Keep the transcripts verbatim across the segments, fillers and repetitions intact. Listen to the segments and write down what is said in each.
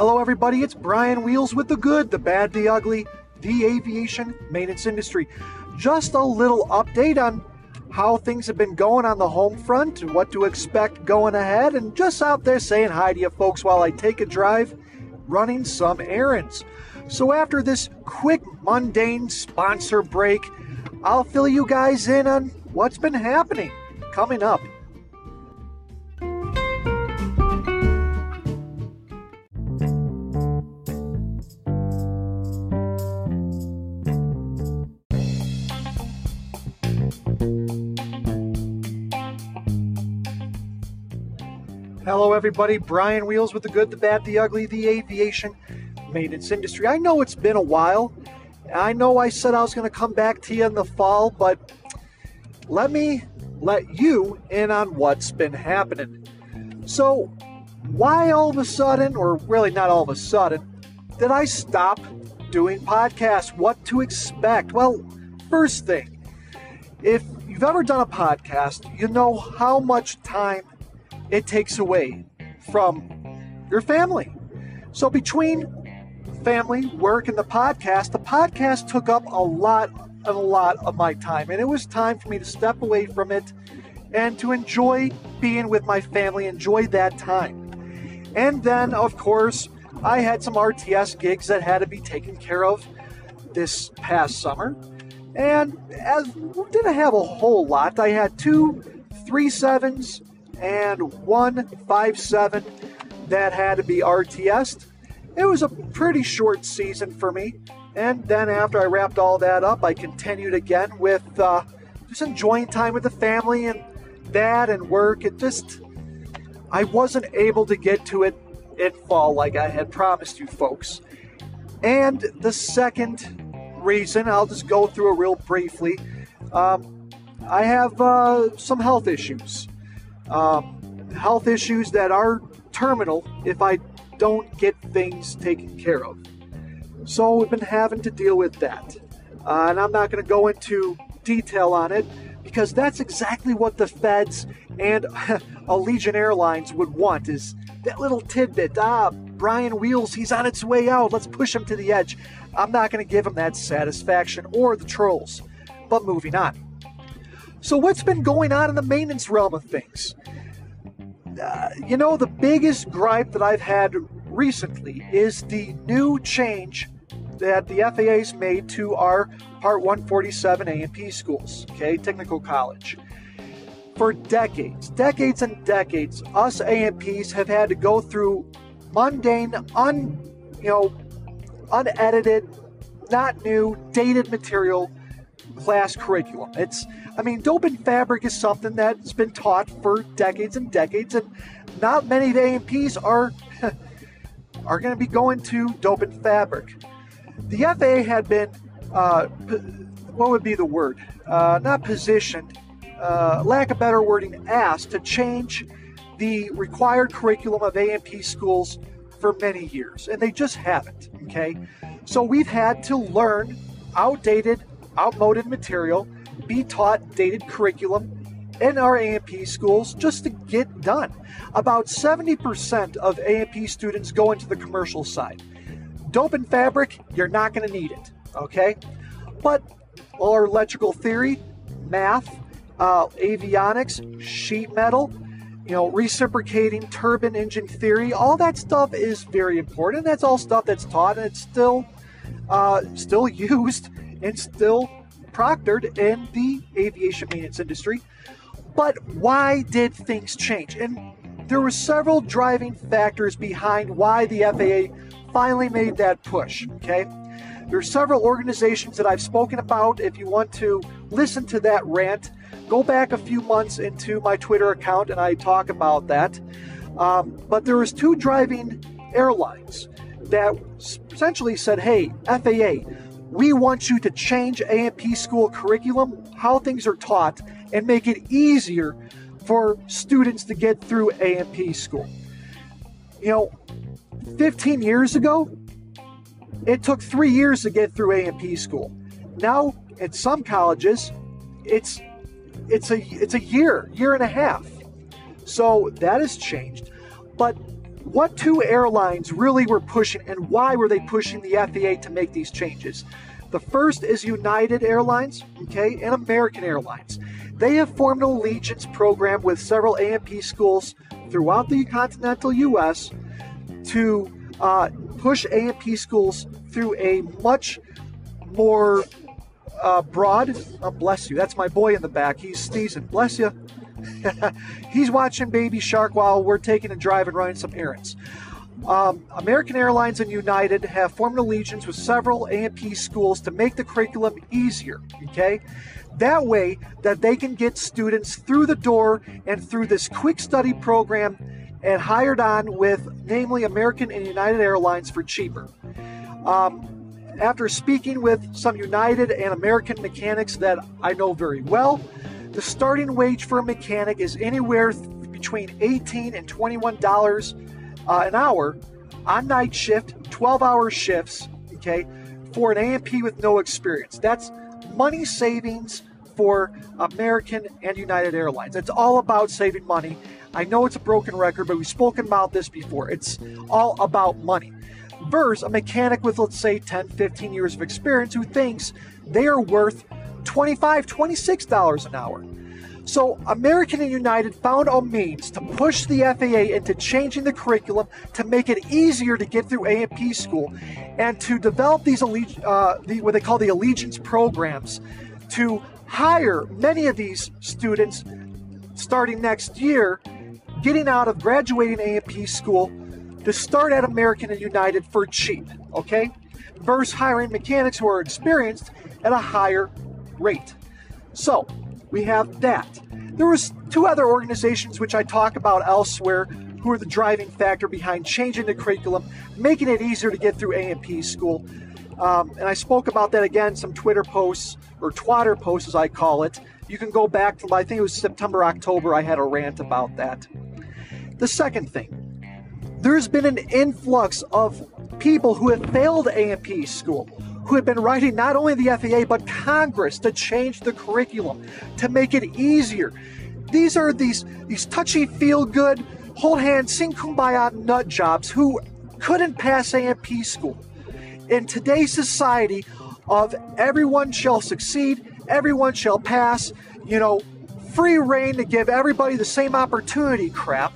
Hello everybody, it's Brian Wheels with the good, the bad, the ugly, the aviation maintenance industry. Just a little update on how things have been going on the home front and what to expect going ahead, and just out there saying hi to you folks while I take a drive running some errands. So after this quick mundane sponsor break, I'll fill you guys in on what's been happening coming up. Hello everybody, Brian Wheels with the good, the bad, the ugly, the aviation maintenance industry. I know it's been a while. I know I said I was going to come back to you in the fall, but let me let you in on what's been happening. So, why all of a sudden, or really not all of a sudden, did I stop doing podcasts? What to expect? Well, first thing, if you've ever done a podcast, you know how much time it takes away from your family. So between family, work, and the podcast, the podcast took up a lot and a lot of my time. And it was time for me to step away from it and to enjoy being with my family, enjoy that time. And then, of course, I had some R T S gigs that had to be taken care of this past summer. And as didn't have a whole lot. I had two three sevens and one five seven that had to be R T S'd. It was a pretty short season for me, and then after I wrapped all that up, I continued again with uh, just enjoying time with the family and that and work. It just, I wasn't able to get to it in fall like I had promised you folks. And the second reason, I'll just go through it real briefly, um, I have uh, some health issues. Um, health issues that are terminal if I don't get things taken care of. So we've been having to deal with that. Uh, and I'm not going to go into detail on it because that's exactly what the feds and Allegiant Airlines would want, is that little tidbit. Ah, Brian Wheels, he's on its way out. Let's push him to the edge. I'm not going to give him that satisfaction or the trolls. But moving on. So what's been going on in the maintenance realm of things? Uh, you know, the biggest gripe that I've had recently is the new change that the F A A's made to our Part one forty-seven A and P schools, okay, technical college. For decades, decades and decades, us A and Ps have had to go through mundane, un, you know, unedited, not new, dated material class curriculum. It's, I mean, dope and fabric is something that's been taught for decades and decades, and not many of the A and Ps are are going to be going to dope and fabric. The F A A had been, uh, what would be the word? Uh, not positioned, uh, lack of better wording, asked to change the required curriculum of A and P schools for many years, and they just haven't, okay? So we've had to learn outdated, outmoded material, be taught dated curriculum in our A and P schools just to get done. About seventy percent of A and P students go into the commercial side. Dope and fabric, you're not going to need it, okay? But our electrical theory, math, uh, avionics, sheet metal, you know, reciprocating turbine engine theory, all that stuff is very important. That's all stuff that's taught, and it's still, uh, still used and still proctored in the aviation maintenance industry. But why did things change? And there were several driving factors behind why the F A A finally made that push, okay? There are several organizations that I've spoken about. If you want to listen to that rant, go back a few months into my Twitter account and I talk about that. Um, but there was two driving airlines that essentially said, hey, F A A, we want you to change A and P school curriculum, how things are taught, and make it easier for students to get through A and P school. You know, fifteen years ago, it took three years to get through A and P school. Now, at some colleges, it's it's a it's a year, year and a half. So that has changed. But what two airlines really were pushing and why were they pushing the F A A to make these changes. The first is United Airlines, okay, and American Airlines. They have formed an allegiance program with several A M P schools throughout the continental U S to uh, push A M P schools through a much more uh, broad, oh, bless you, that's my boy in the back, he's sneezing, bless you. He's watching Baby Shark while we're taking a drive and running some errands. Um, American Airlines and United have formed an allegiance with several A M P schools to make the curriculum easier, okay? That way that they can get students through the door and through this quick study program and hired on with, namely, American and United Airlines for cheaper. Um, after speaking with some United and American mechanics that I know very well, the starting wage for a mechanic is anywhere th- between eighteen and twenty-one dollars uh, an hour on night shift, twelve-hour shifts, okay, for an A M P with no experience. That's money savings for American and United Airlines. It's all about saving money. I know it's a broken record, but we've spoken about this before. It's all about money. Versus a mechanic with, let's say, ten, fifteen years of experience who thinks they are worth twenty-five dollars, twenty-six dollars an hour. So American and United found a means to push the F A A into changing the curriculum to make it easier to get through A M P school and to develop these uh, the, what they call the allegiance programs to hire many of these students starting next year, getting out of graduating A M P school to start at American and United for cheap, okay? Versus hiring mechanics who are experienced at a higher rate. So we have that. There was two other organizations which I talk about elsewhere who are the driving factor behind changing the curriculum, making it easier to get through A M P school. Um, and I spoke about that again, some Twitter posts, or Twatter posts as I call it. You can go back to, I think it was September, October, I had a rant about that. The second thing, there's been an influx of people who have failed A M P school, who have been writing not only the F A A, but Congress to change the curriculum, to make it easier. These are these, these touchy, feel-good, hold hands, sing kumbaya nut jobs who couldn't pass A M P school. In today's society of everyone shall succeed, everyone shall pass, you know, free reign to give everybody the same opportunity crap,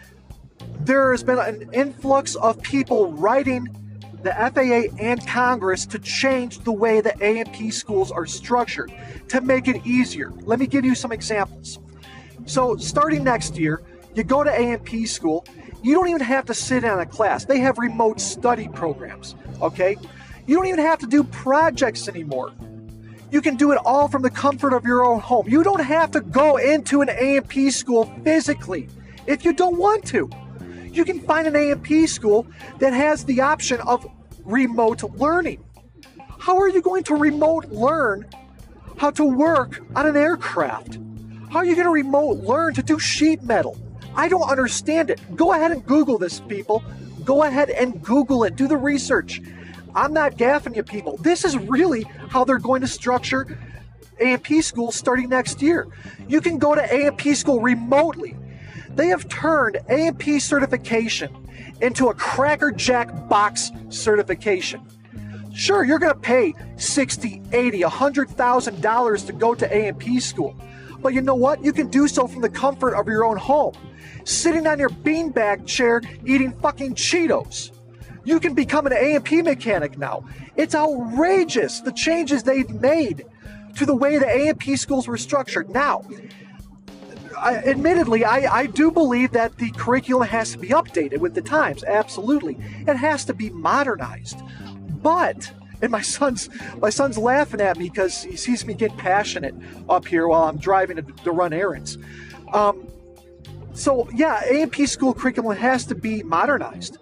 there has been an influx of people writing the F A A and Congress to change the way the A M P schools are structured, to make it easier. Let me give you some examples. So starting next year, you go to A M P school, you don't even have to sit in a class. They have remote study programs, okay? You don't even have to do projects anymore. You can do it all from the comfort of your own home. You don't have to go into an A M P school physically if you don't want to. You can find an A M P school that has the option of remote learning. How are you going to remote learn how to work on an aircraft? How are you going to remote learn to do sheet metal? I don't understand it. Go ahead and Google this, people. Go ahead and Google it. Do the research. I'm not gaffing you, people. This is really how they're going to structure A M P school starting next year. You can go to A M P school remotely. They have turned A M P certification into a Cracker Jack box certification. Sure, you're going to pay sixty, eighty, one hundred thousand dollars to go to A M P school. But you know what? You can do so from the comfort of your own home, sitting on your beanbag chair eating fucking Cheetos. You can become an A M P mechanic now. It's outrageous, the changes they've made to the way the A M P schools were structured. Now, I, admittedly, I, I do believe that the curriculum has to be updated with the times. Absolutely. It has to be modernized. But, and my son's my son's laughing at me because he sees me get passionate up here while I'm driving to, to run errands. Um, so, yeah, A M P school curriculum has to be modernized.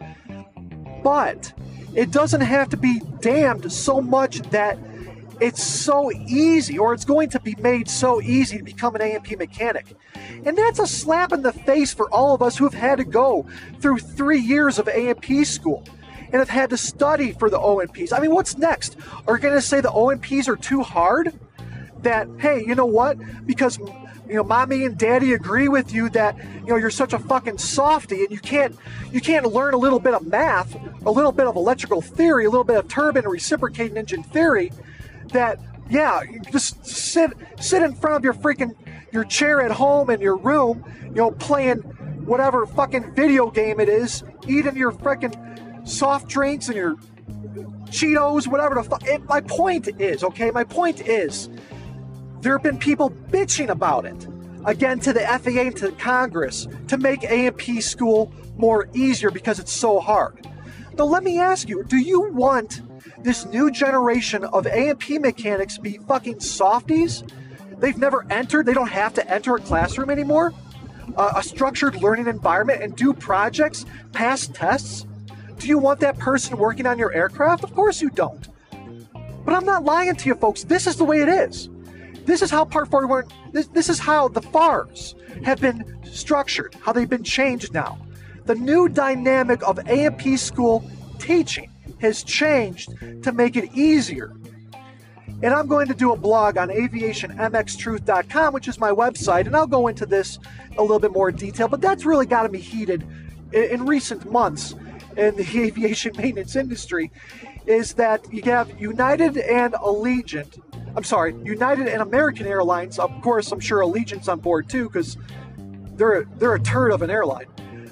But it doesn't have to be damned so much that it's so easy, or it's going to be made so easy to become an A M P mechanic. And that's a slap in the face for all of us who have had to go through three years of A M P school and have had to study for the O M Ps. I mean, what's next? Are we going to say the O M Ps are too hard? That, hey, you know what? Because, you you know, mommy and daddy agree with you that, you know, you're such a fucking softy and you can't you can't learn a little bit of math, a little bit of electrical theory, a little bit of turbine and reciprocating engine theory, that yeah, you just sit sit in front of your freaking your chair at home in your room, you know, playing whatever fucking video game it is, eating your freaking soft drinks and your Cheetos, whatever the fuck. My point is, okay, my point is, there have been people bitching about it, again, to the F A A and to Congress, to make A and P school more easier because it's so hard. Now, let me ask you, do you want this new generation of A and P mechanics be fucking softies? They've never entered, they don't have to enter a classroom anymore? Uh, a structured learning environment and do projects, pass tests? Do you want that person working on your aircraft? Of course you don't. But I'm not lying to you folks, this is the way it is. This is how Part forty-one, this, this is how the F A Rs have been structured, how they've been changed now. The new dynamic of A and P school teaching has changed to make it easier. And I'm going to do a blog on aviation m x truth dot com, which is my website, and I'll go into this a little bit more detail, but that's really gotten me heated in, in recent months in the aviation maintenance industry, is that you have United and Allegiant, I'm sorry, United and American Airlines, of course I'm sure Allegiant's on board too, because they're, they're a turd of an airline,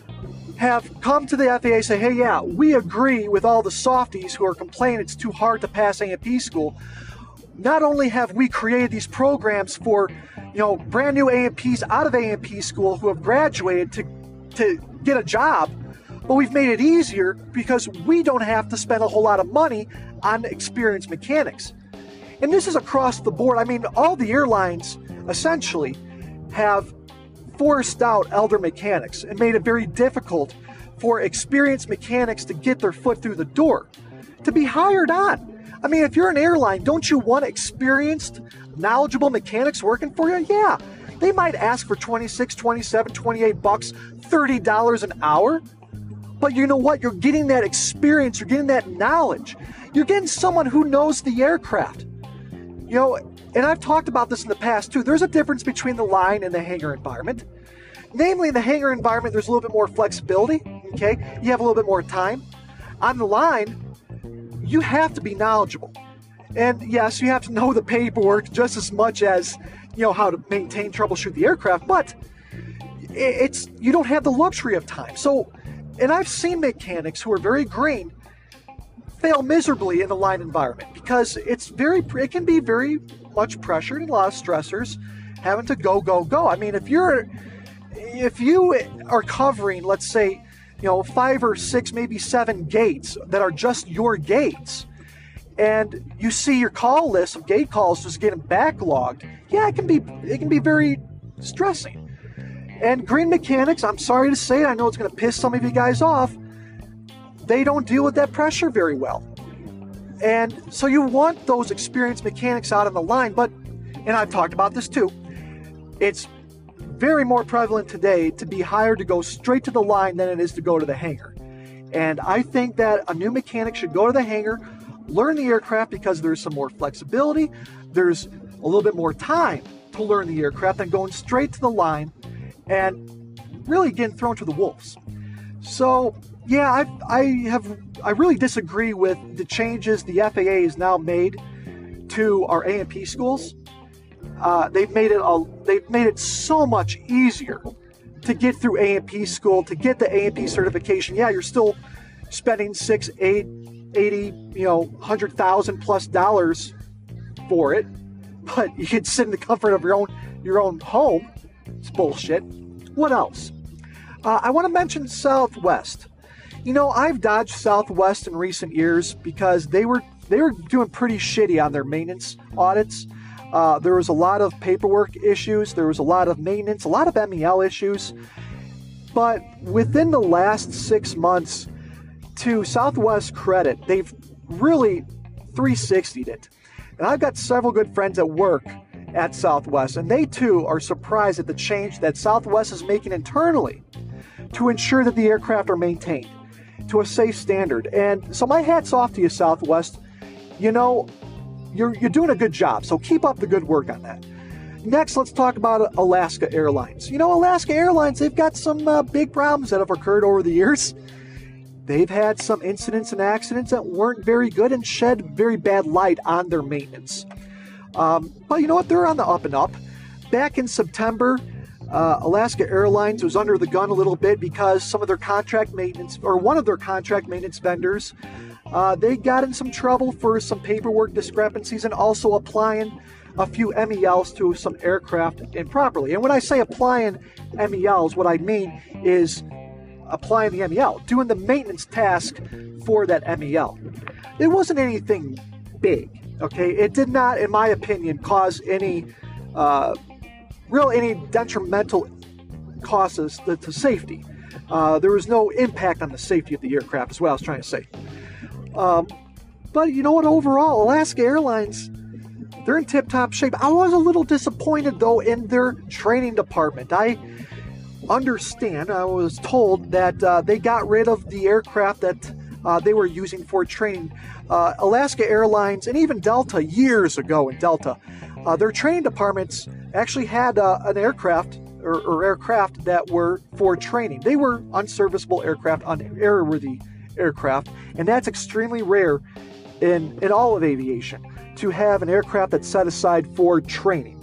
have come to the F A A and say, hey, yeah, we agree with all the softies who are complaining it's too hard to pass A and P school. Not only have we created these programs for, you know, brand new A and Ps out of A and P school who have graduated to, to get a job, but we've made it easier because we don't have to spend a whole lot of money on experienced mechanics. And this is across the board. I mean, all the airlines essentially have forced out elder mechanics and made it very difficult for experienced mechanics to get their foot through the door, to be hired on. I mean, if you're an airline, don't you want experienced, knowledgeable mechanics working for you? Yeah, they might ask for twenty-six, twenty-seven, twenty-eight bucks, thirty dollars an hour. But you know what? You're getting that experience, you're getting that knowledge. You're getting someone who knows the aircraft. You know, and I've talked about this in the past too. There's a difference between the line and the hangar environment. Namely, in the hangar environment, there's a little bit more flexibility, okay? You have a little bit more time. On the line, you have to be knowledgeable. And yes, you have to know the paperwork just as much as, you know, how to maintain, troubleshoot the aircraft, but it's, you don't have the luxury of time. So, and I've seen mechanics who are very green fail miserably in the line environment because it's very, it can be very much pressured and a lot of stressors having to go, go, go. I mean, if you're, if you are covering, let's say, you know, five or six, maybe seven gates that are just your gates, and you see your call list of gate calls just getting backlogged, yeah, it can be, it can be very stressing. And green mechanics, I'm sorry to say it, I know it's going to piss some of you guys off, they don't deal with that pressure very well. And so you want those experienced mechanics out on the line, but, and I've talked about this too, it's very more prevalent today to be hired to go straight to the line than it is to go to the hangar. And I think that a new mechanic should go to the hangar, learn the aircraft because there's some more flexibility, there's a little bit more time to learn the aircraft than going straight to the line and really getting thrown to the wolves. So yeah, I, I have I really disagree with the changes the F A A has now made to our A and P schools. Uh, they've made it a, they've made it so much easier to get through A and P school, to get the A and P certification. Yeah, you're still spending six, eight, eighty, you know, hundred thousand plus dollars for it, but you can sit in the comfort of your own your own home. It's bullshit. What else? Uh, I want to mention Southwest. You know, I've dodged Southwest in recent years because they were they were doing pretty shitty on their maintenance audits. Uh, there was a lot of paperwork issues. There was a lot of maintenance, a lot of M E L issues. But within the last six months, to Southwest credit, they've really three sixty'd it. And I've got several good friends at work at Southwest, and they too are surprised at the change that Southwest is making internally to ensure that the aircraft are maintained to a safe standard. And so my hat's off to you, Southwest. You know, you're you're doing a good job, so keep up the good work on that. Next, let's talk about Alaska Airlines. You know, Alaska Airlines, they've got some uh, big problems that have occurred over the years. They've had some incidents and accidents that weren't very good and shed very bad light on their maintenance. Um, but you know what? They're on the up and up. Back in September, uh, Alaska Airlines was under the gun a little bit because some of their contract maintenance, or one of their contract maintenance vendors, uh, they got in some trouble for some paperwork discrepancies and also applying a few M E Ls to some aircraft improperly. And when I say applying M E Ls, what I mean is applying the M E L, doing the maintenance task for that M E L. It wasn't anything big, okay? It did not, in my opinion, cause any uh, real any detrimental causes to, to safety. Uh, there was no impact on the safety of the aircraft, is what I was trying to say. Um, but you know what? Overall, Alaska Airlines, they're in tip-top shape. I was a little disappointed, though, in their training department. I understand, I was told that uh, they got rid of the aircraft that uh, they were using for training. Uh, Alaska Airlines and even Delta, years ago in Delta, uh, their training departments actually had uh, an aircraft or, or aircraft that were for training. They were unserviceable aircraft, unairworthy aircraft, and that's extremely rare in, in all of aviation, to have an aircraft that's set aside for training.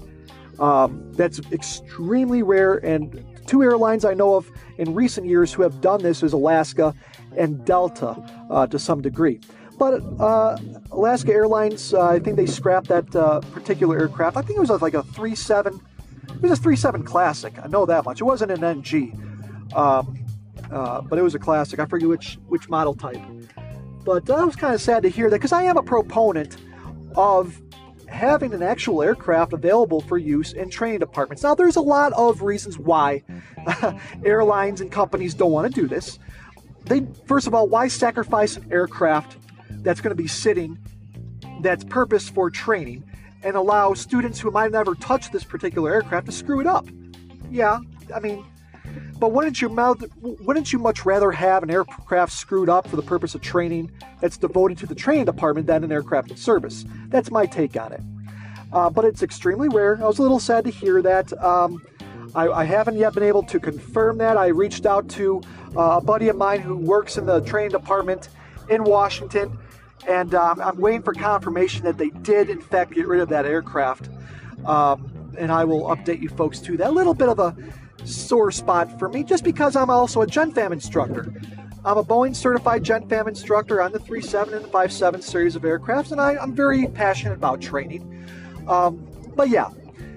Um, that's extremely rare, and two airlines I know of in recent years who have done this is Alaska and Delta uh, to some degree. But uh, Alaska Airlines, uh, I think they scrapped that uh, particular aircraft. I think it was like a three seven. It was a three seven Classic. I know that much. It wasn't an N G, um, uh, but it was a Classic. I forget which which model type. But uh, I was kind of sad to hear that because I am a proponent of having an actual aircraft available for use in training departments. Now, there's a lot of reasons why airlines and companies don't want to do this. They, first of all, why sacrifice an aircraft that's going to be sitting, that's purposed for training, and allow students who might never touch this particular aircraft to screw it up? Yeah, I mean, but wouldn't you wouldn't you much rather have an aircraft screwed up for the purpose of training that's devoted to the training department than an aircraft in service? That's my take on it. Uh, but it's extremely rare. I was a little sad to hear that. Um, I, I haven't yet been able to confirm that. I reached out to uh, a buddy of mine who works in the training department in Washington, and um, I'm waiting for confirmation that they did, in fact, get rid of that aircraft. Um, and I will update you folks too. That little bit of a sore spot for me, just because I'm also a GenFam instructor. I'm a Boeing certified GenFam instructor on the three seven and the five seven series of aircrafts, and I, I'm very passionate about training. Um, but yeah,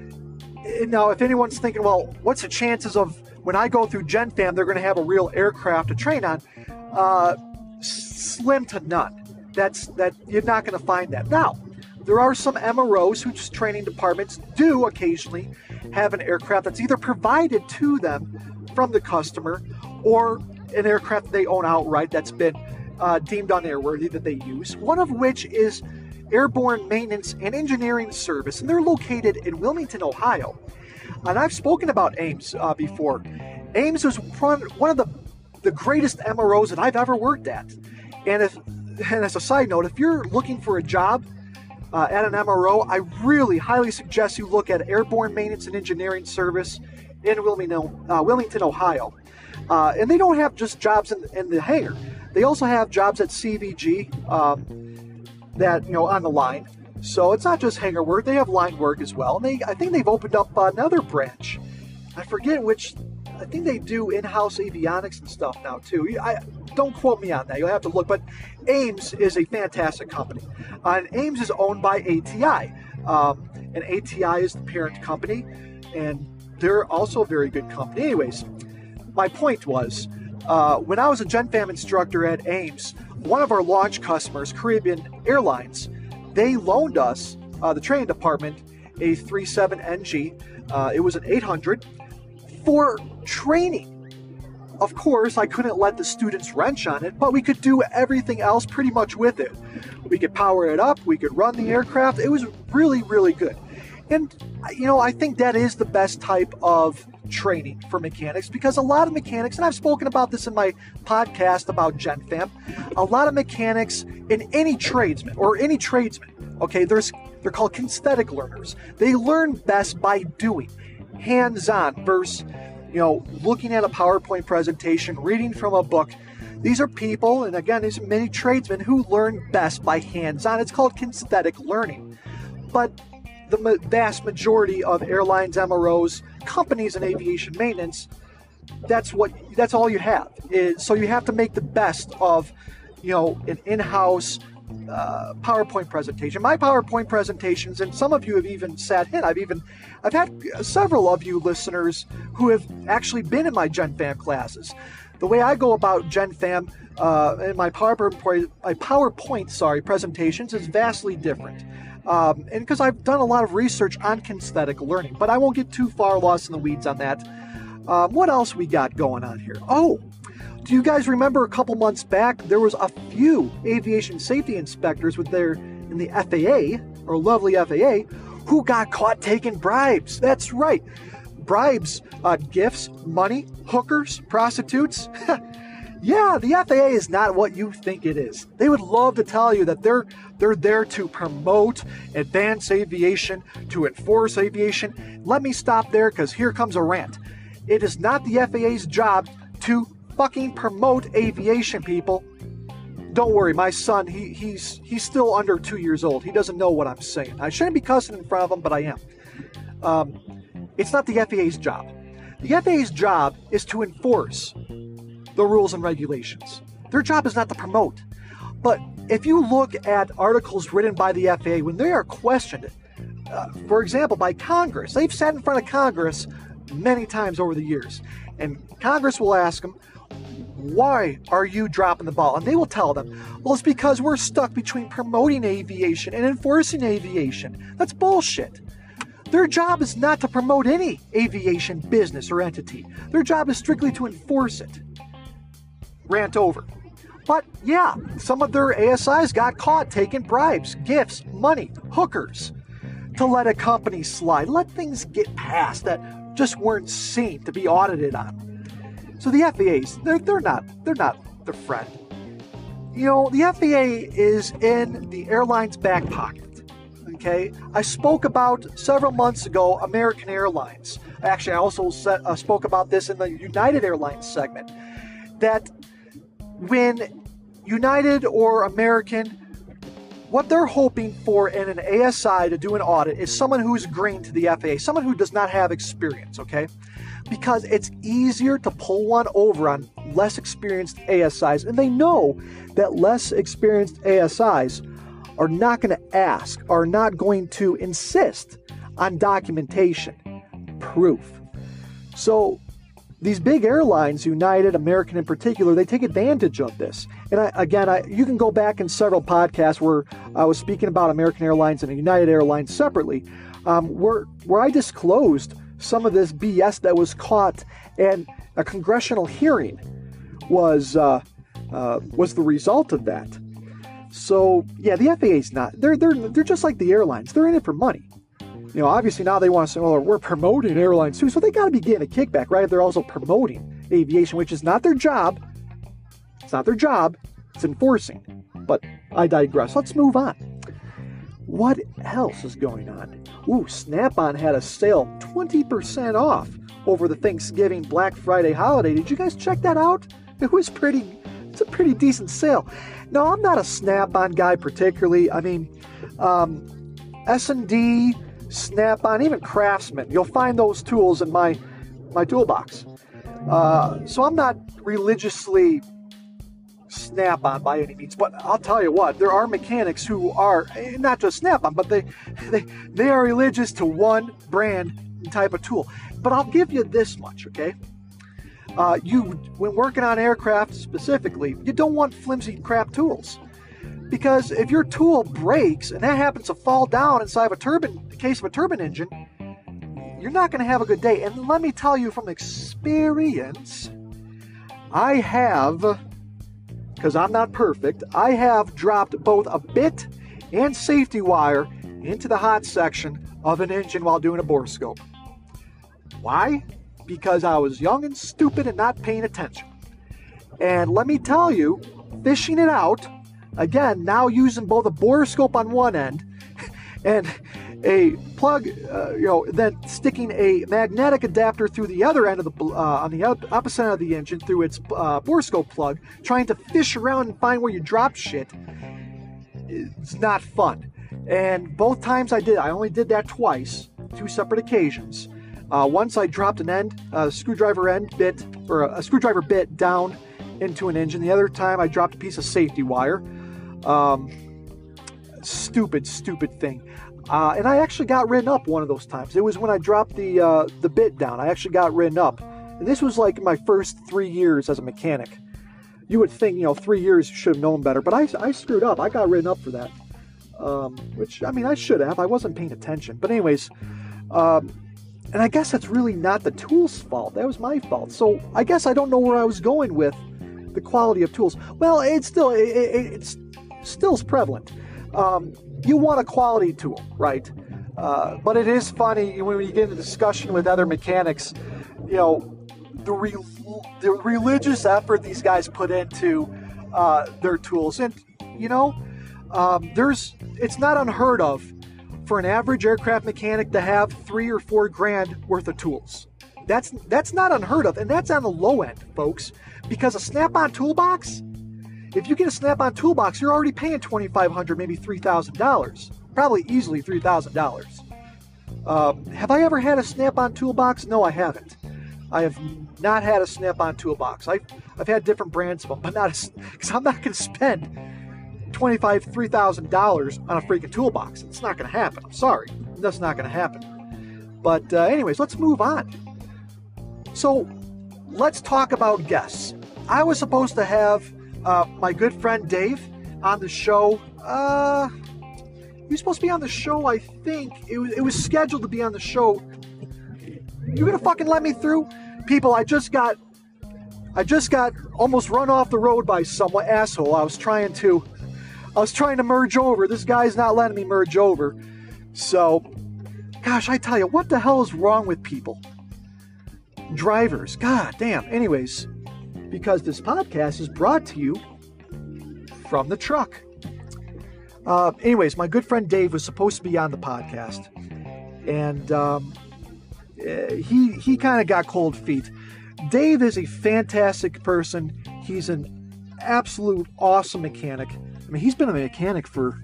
now if anyone's thinking, well, what's the chances of when I go through GenFam, they're going to have a real aircraft to train on? Uh, slim to none. That's that you're not going to find that. Now, there are some M R Os whose training departments do occasionally have an aircraft that's either provided to them from the customer or an aircraft they own outright that's been uh, deemed unairworthy that they use, one of which is Airborne Maintenance and Engineering Service, and they're located in Wilmington, Ohio. And I've spoken about Ames uh, before. Ames is one, one of the, the greatest M R Os that I've ever worked at. And, if, and as a side note, if you're looking for a job uh, at an M R O, I really highly suggest you look at Airborne Maintenance and Engineering Service in Wilmington, uh, Wilmington Ohio. Uh, and they don't have just jobs in, in the hangar. They also have jobs at C V G um, that, you know, on the line. So it's not just hangar work. They have line work as well. And they, I think they've opened up another branch. I forget which. I think they do in-house avionics and stuff now, too. I, don't quote me on that. You'll have to look. But Ames is a fantastic company. Uh, and Ames is owned by A T I. Um, and A T I is the parent company. And they're also a very good company. Anyways, my point was, uh, when I was a GenFam instructor at Ames, one of our launch customers, Caribbean Airlines, they loaned us, uh, the training department, a three seven N G. Uh, it was an eight hundred for training. Of course, I couldn't let the students wrench on it, but we could do everything else pretty much with it. We could power it up, we could run the aircraft. It was really, really good. And, you know, I think that is the best type of training for mechanics, because a lot of mechanics, and I've spoken about this in my podcast about GenFam, a lot of mechanics in any tradesman or any tradesman, okay, there's They're called kinesthetic learners. They learn best by doing, hands-on versus, you know, looking at a PowerPoint presentation, reading from a book. These are people, and again, these are many tradesmen who learn best by hands-on. It's called kinesthetic learning. But the vast majority of airlines, M R Os, companies in aviation maintenance, that's what that's all you have. Is, so you have to make the best of, you know, an in-house uh, PowerPoint presentation. My PowerPoint presentations, and some of you have even sat in. I've even I've had several of you listeners who have actually been in my Gen Fam classes. The way I go about Gen Fam uh, in my PowerPoint, my PowerPoint, sorry, presentations is vastly different. Um, and because I've done a lot of research on kinesthetic learning, but I won't get too far lost in the weeds on that. Um, what else we got going on here? Oh, do you guys remember a couple months back, there was a few aviation safety inspectors with their, in the F A A, or lovely F A A, who got caught taking bribes. That's right. Bribes, uh, gifts, money, hookers, prostitutes. Yeah, the F A A is not what you think it is. They would love to tell you that they're they're there to promote advanced aviation, to enforce aviation. Let me stop there, because here comes a rant. It is not the F A A's job to fucking promote aviation, people. Don't worry, my son, he he's he's still under two years old. He doesn't know what I'm saying. I shouldn't be cussing in front of him, but I am. Um, it's not the F A A's job. The F A A's job is to enforce the rules and regulations. Their job is not to promote. But if you look at articles written by the F A A, when they are questioned, uh, for example, by Congress, they've sat in front of Congress many times over the years, and Congress will ask them, why are you dropping the ball? And they will tell them, well, it's because we're stuck between promoting aviation and enforcing aviation. That's bullshit. Their job is not to promote any aviation business or entity. Their job is strictly to enforce it. Rant over. But yeah, some of their A S Is got caught taking bribes, gifts, money, hookers to let a company slide. Let things get past that just weren't seen to be audited on. So the F A A's, they're, they're not, they're not their friend. You know, the F A A is in the airline's back pocket. Okay, I spoke about several months ago American Airlines. Actually, I also set, uh, spoke about this in the United Airlines segment. That when United or American, what they're hoping for in an A S I to do an audit is someone who's green to the F A A, someone who does not have experience, okay? Because it's easier to pull one over on less experienced A S Is, and they know that less experienced A S Is are not going to ask, are not going to insist on documentation, proof. So these big airlines, United, American in particular, they take advantage of this. And I, again, I, you can go back in several podcasts where I was speaking about American Airlines and United Airlines separately, um, where, where I disclosed some of this B S that was caught, and a congressional hearing was uh, uh, was the result of that. So yeah, the F A A's not. They're they're they're just like the airlines. They're in it for money. You know, obviously now they want to say, well, we're promoting airlines too, so they got to be getting a kickback, right? They're also promoting aviation, which is not their job. It's not their job. It's enforcing. But I digress. Let's move on. What else is going on? Ooh, Snap-on had a sale twenty percent off over the Thanksgiving Black Friday holiday. Did you guys check that out? It was pretty. It's a pretty decent sale. No, I'm not a Snap-on guy particularly. I mean, um, S and D, Snap-on, even Craftsman. You'll find those tools in my my toolbox. Uh, so I'm not religiously Snap-on by any means, but I'll tell you what, there are mechanics who are not just Snap-on, but they they they are religious to one brand and type of tool. But I'll give you this much, okay? Uh, you, when working on aircraft specifically, you don't want flimsy crap tools. Because if your tool breaks and that happens to fall down inside of a turbine, in the case of a turbine engine, you're not going to have a good day. And let me tell you from experience, I have, because I'm not perfect, I have dropped both a bit and safety wire into the hot section of an engine while doing a borescope. Why? Because I was young and stupid and not paying attention. And let me tell you, fishing it out, again, now using both a borescope on one end and a plug, uh, you know, then sticking a magnetic adapter through the other end of the, uh, on the opposite end of the engine through its uh, borescope plug, trying to fish around and find where you drop shit. It's not fun. And both times I did, I only did that twice, two separate occasions. Uh, once I dropped an end, a screwdriver end bit, or a, a screwdriver bit down into an engine. The other time I dropped a piece of safety wire. Um, stupid, stupid thing. Uh, and I actually got written up one of those times. It was when I dropped the uh, the bit down. I actually got written up. And this was like my first three years as a mechanic. You would think, you know, three years you should have known better. But I, I screwed up. I got written up for that. Um, which, I mean, I should have. I wasn't paying attention. But anyways, um, and I guess that's really not the tool's fault. That was my fault. So I guess I don't know where I was going with the quality of tools. Well, it's still, it, it, it's still prevalent. Um, you want a quality tool, right? Uh, but it is funny when you get into discussion with other mechanics, you know, the, re- the religious effort these guys put into uh, their tools. And, you know, um, there's, it's not unheard of for an average aircraft mechanic to have three or four grand worth of tools. That's that's not unheard of, and that's on the low end, folks. Because a Snap-on toolbox, if you get a Snap-on toolbox, you're already paying twenty-five hundred dollars, maybe three thousand dollars. Probably easily three thousand dollars. Um, have I ever had a Snap-on toolbox? No, I haven't. I have not had a Snap-on toolbox. I've, I've had different brands of them, but not because I'm not going to spend twenty-five thousand dollars, three thousand dollars on a freaking toolbox. It's not going to happen. I'm sorry. That's not going to happen. But uh, anyways, let's move on. So let's talk about guests. I was supposed to have uh, my good friend Dave on the show. Uh, he was supposed to be on the show, I think. It was, it was scheduled to be on the show. You gonna fucking let me through? People, I just got... I just got almost run off the road by some asshole. I was trying to... I was trying to merge over. This guy's not letting me merge over. So, gosh, I tell you, what the hell is wrong with people? Drivers, god damn. Anyways, because this podcast is brought to you from the truck. Uh, anyways, my good friend Dave was supposed to be on the podcast, and um, he he kind of got cold feet. Dave is a fantastic person. He's an absolute awesome mechanic. I mean, he's been a mechanic for,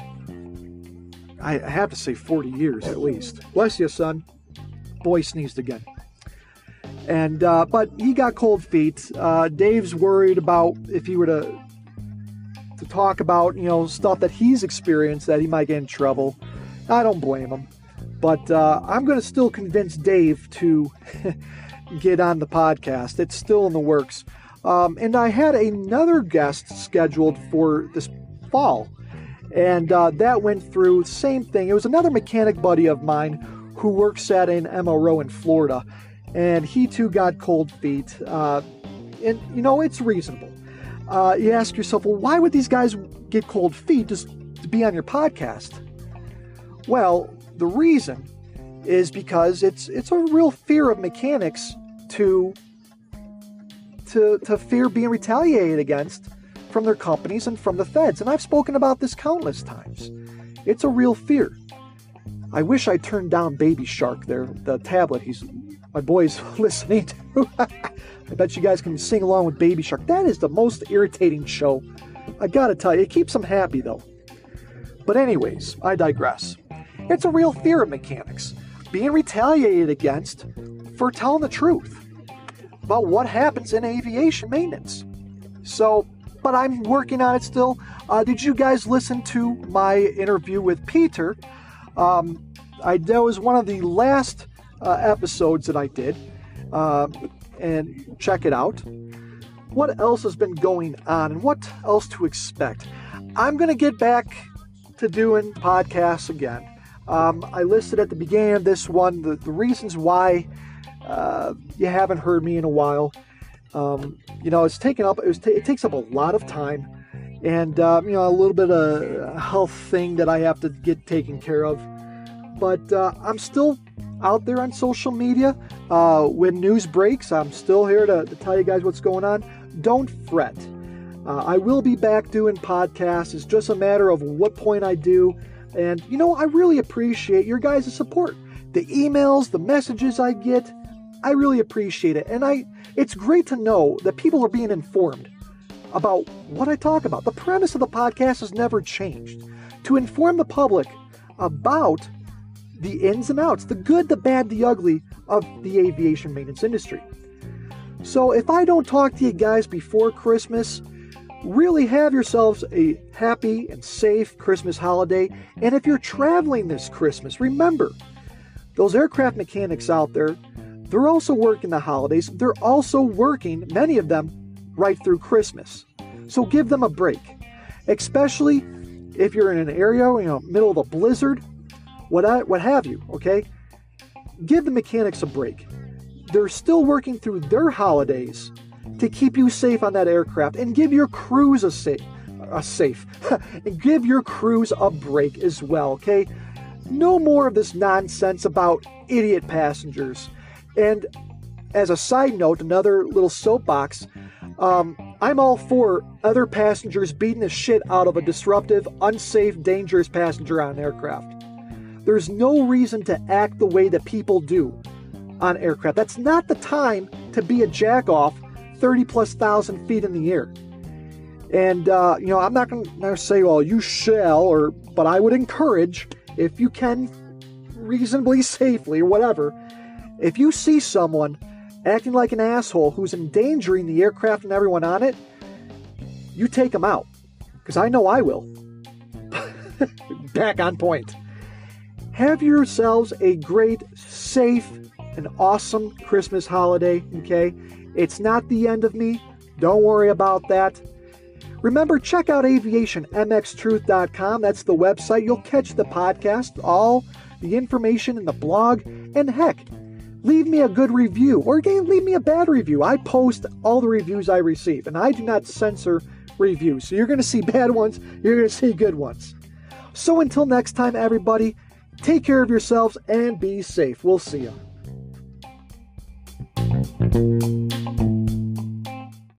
I have to say, forty years at least. Bless you, son. Boy sneezed again. And, uh, but he got cold feet. Uh, Dave's worried about if he were to, to talk about, you know, stuff that he's experienced, that he might get in trouble. I don't blame him. But uh, I'm going to still convince Dave to get on the podcast. It's still in the works. Um, and I had another guest scheduled for this fall. And uh, that went through, same thing. It was another mechanic buddy of mine who works at an M R O in Florida. And he too got cold feet. Uh, and, you know, it's reasonable. Uh, you ask yourself, well, why would these guys get cold feet just to be on your podcast? Well, the reason is because it's it's a real fear of mechanics to, to, to fear being retaliated against from their companies and from the feds. And I've spoken about this countless times. It's a real fear. I wish I turned down Baby Shark there, the tablet he's my boy's listening to. I bet you guys can sing along with Baby Shark. That is the most irritating show. I gotta tell you, it keeps them happy though. But anyways, I digress. It's a real fear of mechanics, being retaliated against for telling the truth about what happens in aviation maintenance. So, but I'm working on it still. Uh, did you guys listen to my interview with Peter? Um, I, that was one of the last uh, episodes that I did. Uh, and check it out. What else has been going on and what else to expect? I'm going to get back to doing podcasts again. Um, I listed at the beginning of this one the, the reasons why uh, you haven't heard me in a while. Um, you know, it's taken up. It, was t- it takes up a lot of time, and um, you know, a little bit of a health thing that I have to get taken care of. But uh, I'm still out there on social media. Uh, when news breaks, I'm still here to, to tell you guys what's going on. Don't fret. Uh, I will be back doing podcasts. It's just a matter of what point I do And, you know, I really appreciate your guys' support. The emails, the messages I get, I really appreciate it. And I, it's great to know that people are being informed about what I talk about. The premise of the podcast has never changed. To inform the public about the ins and outs, the good, the bad, the ugly of the aviation maintenance industry. So if I don't talk to you guys before Christmas, really have yourselves a happy and safe Christmas holiday. And if you're traveling this Christmas, remember, those aircraft mechanics out there, they're also working the holidays. They're also working, many of them, right through Christmas. So give them a break, especially if you're in an area, you know, middle of a blizzard, what I, what have you, okay? Give the mechanics a break. They're still working through their holidays to keep you safe on that aircraft, and give your crews a safe, a safe, and give your crews a break as well, okay? No more of this nonsense about idiot passengers. And as a side note, another little soapbox, um, I'm all for other passengers beating the shit out of a disruptive, unsafe, dangerous passenger on an aircraft. There's no reason to act the way that people do on aircraft. That's not the time to be a jack-off thirty plus thousand feet in the air. And, uh, you know, I'm not going to say, well, you shall, or, but I would encourage, if you can reasonably safely or whatever, if you see someone acting like an asshole who's endangering the aircraft and everyone on it, you take them out. Because I know I will. Back on point. Have yourselves a great, safe, and awesome Christmas holiday, okay? It's not the end of me. Don't worry about that. Remember, check out aviation m x truth dot com. That's the website. You'll catch the podcast, all the information in the blog, and heck, leave me a good review or leave me a bad review. I post all the reviews I receive, and I do not censor reviews. So you're going to see bad ones, you're going to see good ones. So until next time, everybody, take care of yourselves and be safe. We'll see you.